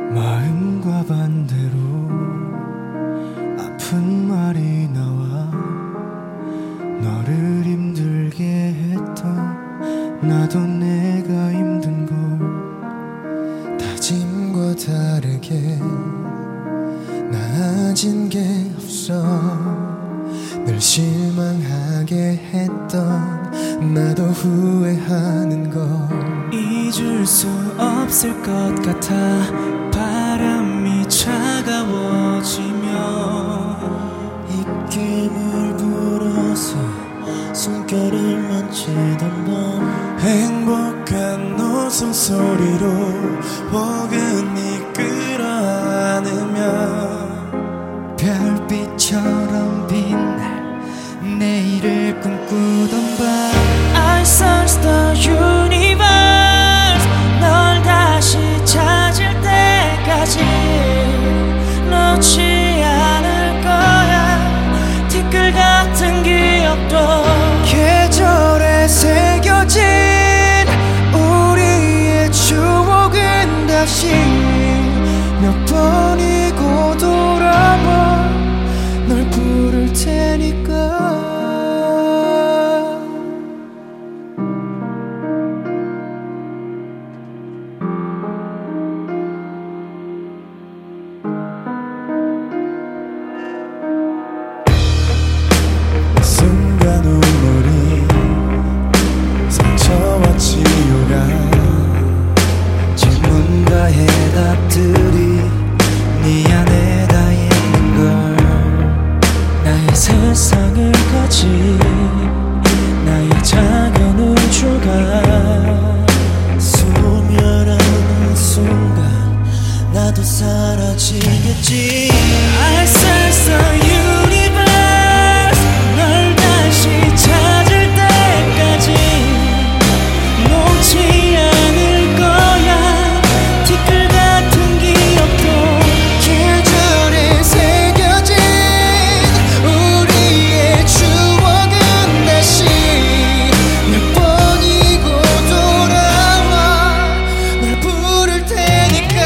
마음과 반대로 아픈 말이 나와 너를 힘들게 했던 나도 내가 힘든 걸 다짐과 다르게 나아진 게 없어 늘 실망하게 했던 나도 후회하는 걸 잊을 수 없을 것 같아 바람이 차가워지며 입김을 불어서 숨결을 만지던 밤 행복한 웃음소리로 포근히 끌어안으며 별빛처럼 빛날 내일을 꿈꾸던 밤 I search the universe 널 다시 찾을 때까지 놓지 않을 거야 티끌 같은 기억도 계절에 새겨진 우리의 추억은 다시 몇 번이고 돌아와 널 부를 테니까 순간 눈물이 상처와 치유가 질문과 해답들이 네 안에 다 있는 걸 나의 세상을 가진 나의 작은 우주가 소멸하는 순간 나도 사라지겠지 I search the universe 널 다시 찾을 때까지 놓지 않을 거야 티끌 같은 기억도 계절에 새겨진 우리의 추억은 다시 몇 번이고 돌아와 널 부를 테니까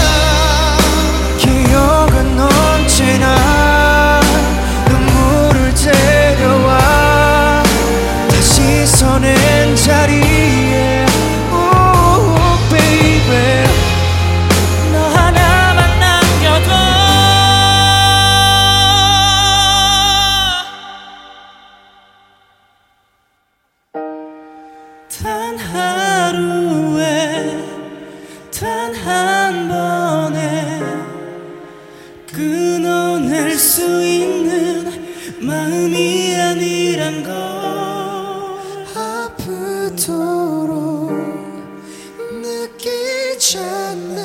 기억은 언제나 눈물을 데려와 다시 서는 자리에 Oh baby 너 하나만 남겨둬 단 하루에 단 한 번에 끊어낼 수 있는 마음이 아니란 걸 아프도록 느끼잖아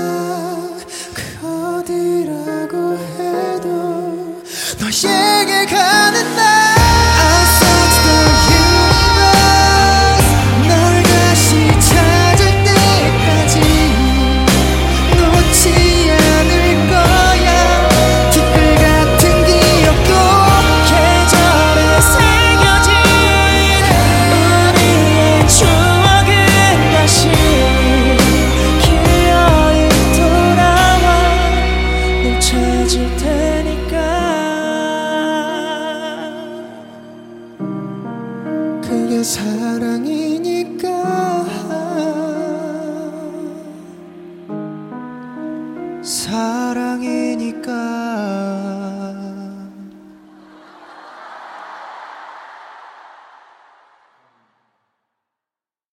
그 어디라고 해도 너에게 가는 날 I search the universe 널 다시 찾을 때까지 놓지 않을 거야 티끌 같은 기억도 계절에 새겨진 우리의 추억은 다시 기어이 돌아와 널 찾을 테니까 그게 사랑이